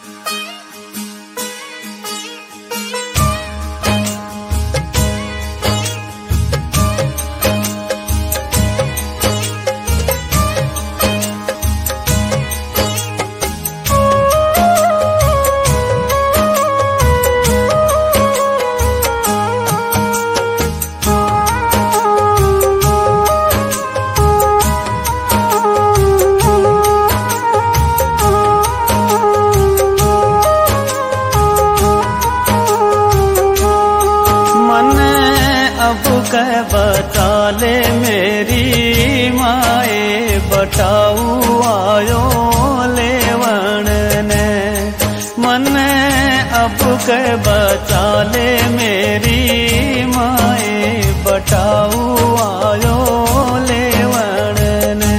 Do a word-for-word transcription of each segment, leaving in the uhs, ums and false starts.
कह बता ले मेरी माए बटाऊ आयो लेवण ने मने अब कह बता ले मेरी माए बटाऊ आयो लेवण ने।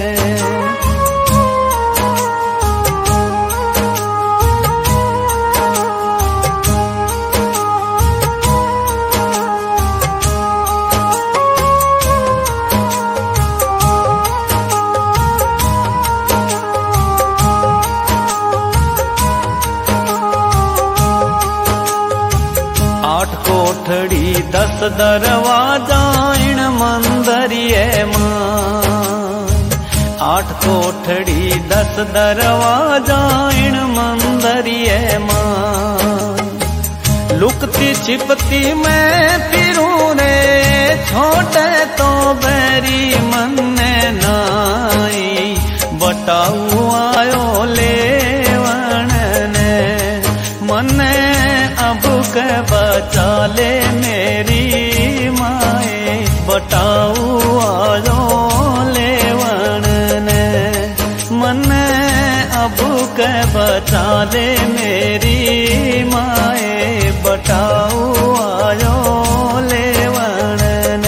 आठ कोठड़ी दस दरवाजा इन मंदरिये मां, आठ कोठड़ी दस दरवाजा इन मंदरिये मां। लुकती छिपती मैं फिरूं रे छोटे तो बैरी मन्ने नाई बटाऊ आयो लेवण ने मन्ने अब के बचा ले मेरी माए बटाऊ आयो लेवण ने मन्ने अब के बचा ले मेरी माए बटाऊ आयो लेवण ने।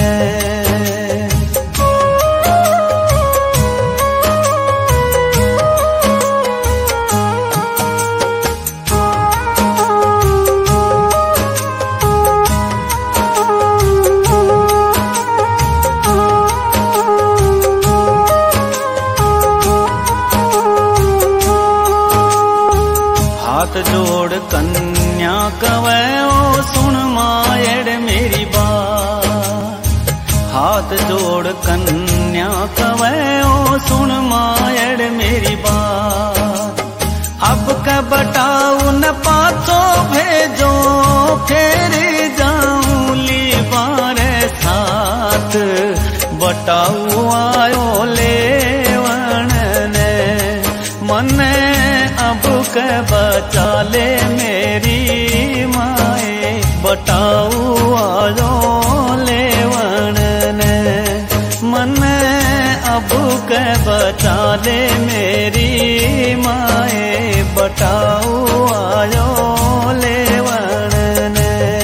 हाथ जोड़ कन्या कवे ओ सुन मायड़ मेरी बात, हाथ जोड़ कन्या कवे ओ सुन मायड़ मेरी बात। अब का बटाऊ न पाछो भेजो फिर जाऊं ली बारे साथ बटाऊ आयो लेवण ने मने अब के बचा ले मेरी माए बटाऊ आयो लेवण ने मने अब के बचा ले मेरी माए बटाऊ आयो लेवण ने।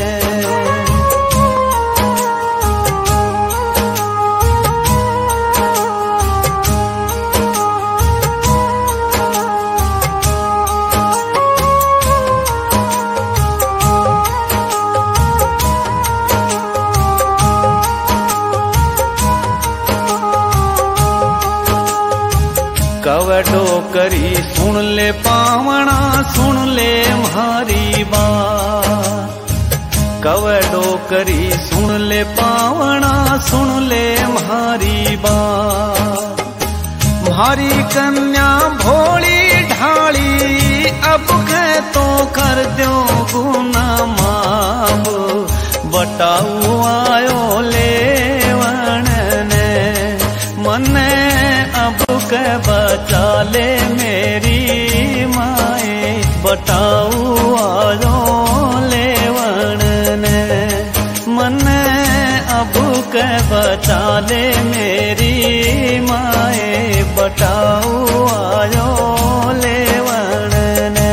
कवे डोकरी सुन ले पावना सुन ले म्हारी बात, कवे डोकरी सुन ले पावना सुन ले म्हारी बात। म्हारी कन्या भोली ढाली अब के तो कर दो गुना माफ बटाऊ आयो लेवण ने मने अब के बचा ले मेरी माए बटाऊ आयो लेवण ने मने अब के बचा ले मेरी माए बटाऊ आयो लेवण ने।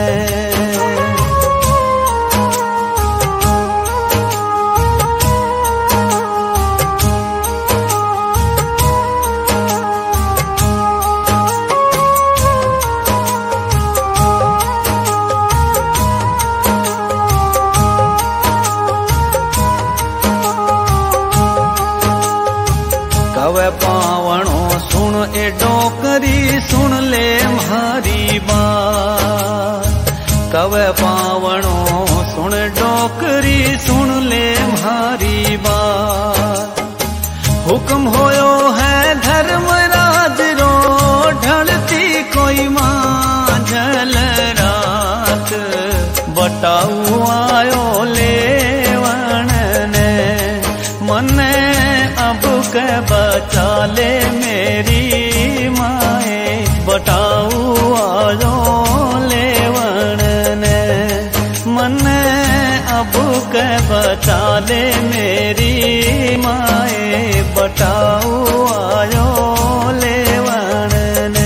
कवे पावणो सुन ए डोकरी सुन ले म्हारी बात, कवे पावणो सुन डोकरी सुन ले म्हारी बात। हुक्म होयो है धर्मराज रो ढलती कोई मांझल रात। बटाऊ आयो लेवण ने मने अब के बचा ले मेरी माए। बटाऊ आयो लेवण ने मने अब के बचा ले मेरी माए। बटाऊ आयो लेवण ने।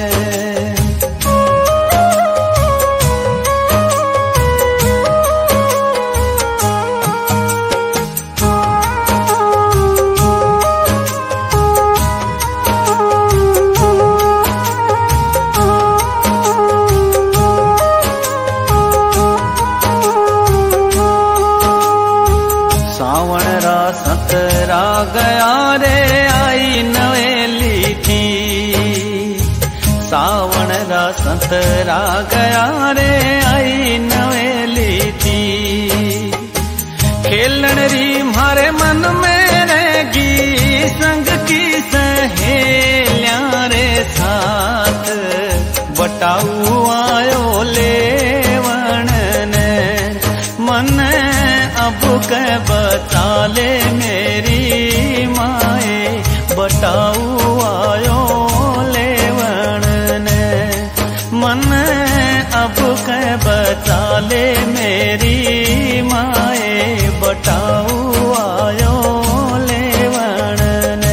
सावण रा सतरा गया रे आई नवेली थी। सावण रा सतरा गया रे आई नवेली थी। खेलन री मारे मन में रहेगी संग की सहेलियां रे साथ। बटाऊ आयो लेवण ने मने अब के बचा ले मेरी माए। बटाऊ आयो लेवण ने मने अब के बचा ले मेरी माए। बटाऊ आयो लेवण ने।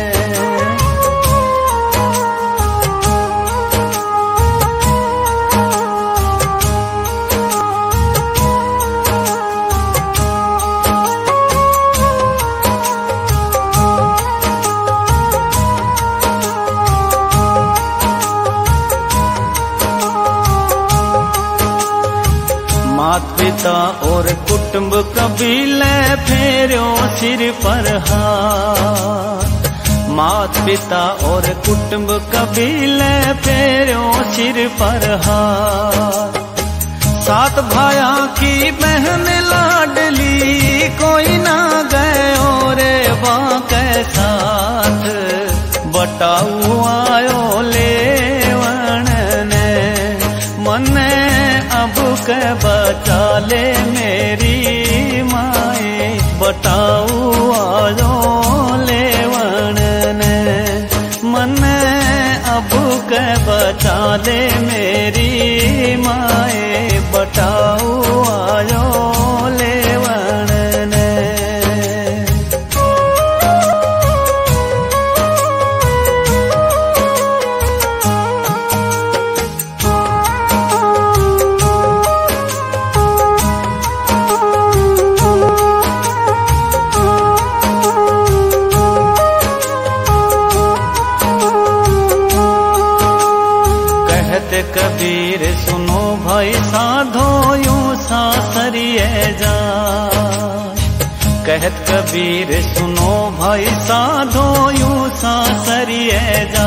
मात पिता और कुटुंब कबीले फेरो सिर पर हाथ। मात पिता और कुटुंब कबीले फेरो सिर पर हाथ। सात भाया की बहन लाडली कोई ना गयो रे बाके साथ। बटाऊ आयो लेवण ने मने अब के बचा ले मेरी माए। बटाऊ आयो लेवण ने मने अब के बचा ले मेरी माए। बटाऊ आयो लेवण ने। कबीर सुनो भाई साधो यूं सासरिए जा। कहत कबीर सुनो भाई साधो यूं सासरिए जा।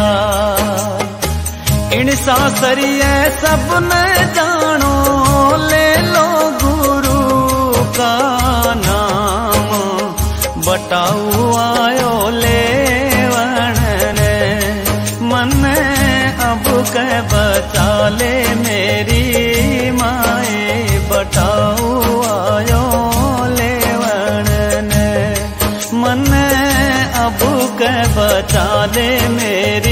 इन सासरिए सब न जानो ले लो गुरु का नाम। बटाऊ आयो लेवण ने मने अब के बचा ले मेरी माए। बटाऊ आयो लेवण ने मने अब के बचा ले मेरी